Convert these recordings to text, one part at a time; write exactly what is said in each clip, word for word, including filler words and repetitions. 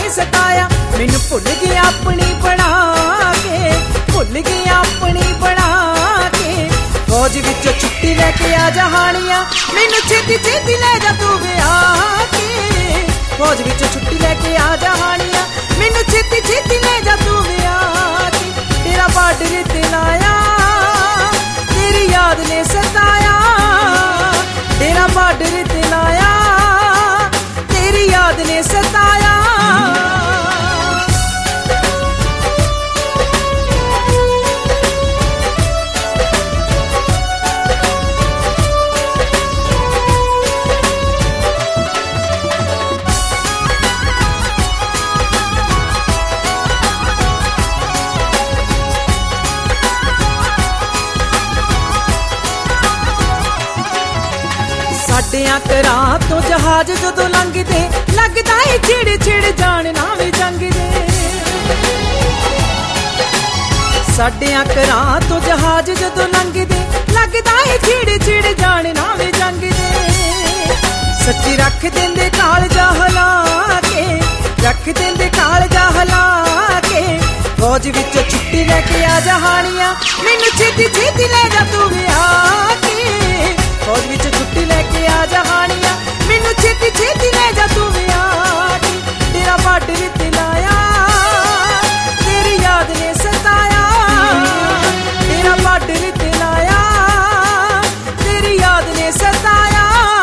ने सताया, मैनू भुल गया अपनी बना के, भुल गया अपनी बना के। फौज विचों छुट्टी लैके आ जा हानिया, मैनू छेती छेती लै जा तू विआह के। फौज विचों छुट्टी लैके आ जा हानिया, मैनू छेती छेती लै जा तू विआह के। तेरा बार्डर ते लाया, तेरी याद ने सताया, तेरा बार्डर ते लाया, तेरी याद ने सताया। साडियां घरां तो जहाज जदों लंघदे, लगदा है छिड़ छिड़ जान ना वे जंग दे। साडियां घरां तो जहाज जदों लंघदे, लगदा है छिड़ छिड़ जान ना वे जंग दे। सच्ची रख देंदे कालजा हला के, रख देंदे कालजा हला के। फौज विचों छुट्टी लैके आ जा हानिया, मैनू छेती छेती लै जा तू विआह के। फौज विचों छुट्टी लैके आ जा हानिया, मैनू छेती छेती लै जा तू विआह के। तेरा बार्डर ते लाया, तेरी याद ने सताया, तेरा बार्डर ते लाया, तेरी याद ने सताया।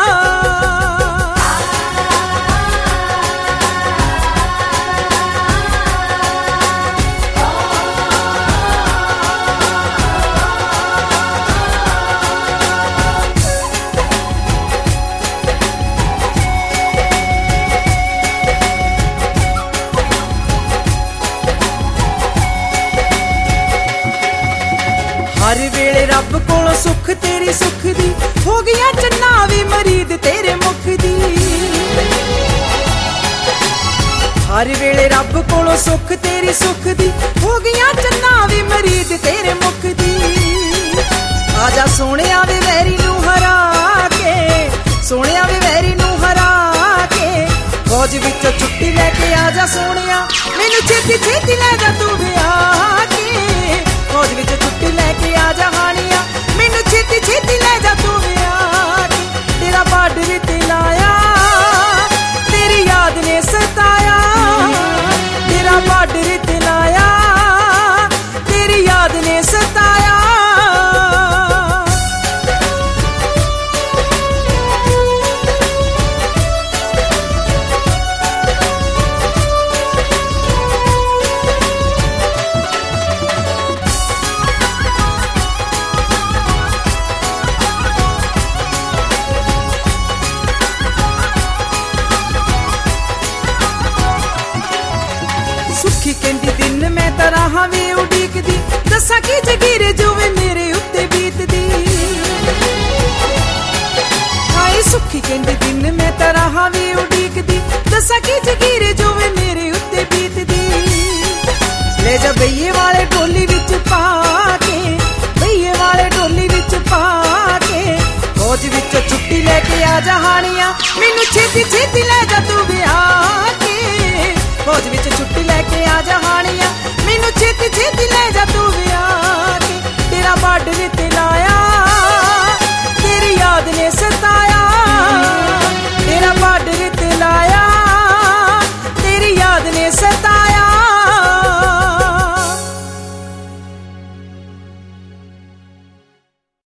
हर वेले रब कोलों सुख तेरी सुख दी, हो गया चन्ना भी मरीद तेरे मुख दी। हर वेले रब कोलों सुख तेरी सुख दी, हो गया चन्ना भी मरीद तेरे मुख दी। आजा सोहणिया वे वैरी नू हरा के, सोहणिया वे वैरी नू हरा के। फौज विचों छुट्टी लैके आ जा सोहणिया, मैनू छेती छेती लै जा तू विआह के। फौज विचों छुट्टी लैके आ जा हानिया, मैनू छेती छेती लै जा तू विआह के। तेरा बार्डर ते लाया, तेरी याद ने सताया, तेरा बार्डर ते लाया, तेरी याद ने सताया। सुखी कहंदी दिन मैं तां राहां वी उडीकदी, दस्सां की जगीरे जो वे मेरे उत्ते बीतदी। हाय सुखी कहंदी दिन मैं तां राहां वी उडीकदी, दस्सां की जगीरे जो वे मेरे उत्ते बीतदी। ले जा बइये वाले डोली विच पा के, बइये वाले डोली विच पा के। फौज विचों छुट्टी लैके आ जा हानिया, मैनू छेती छेती लै जा तू विआह के। फौज विचों छुट्टी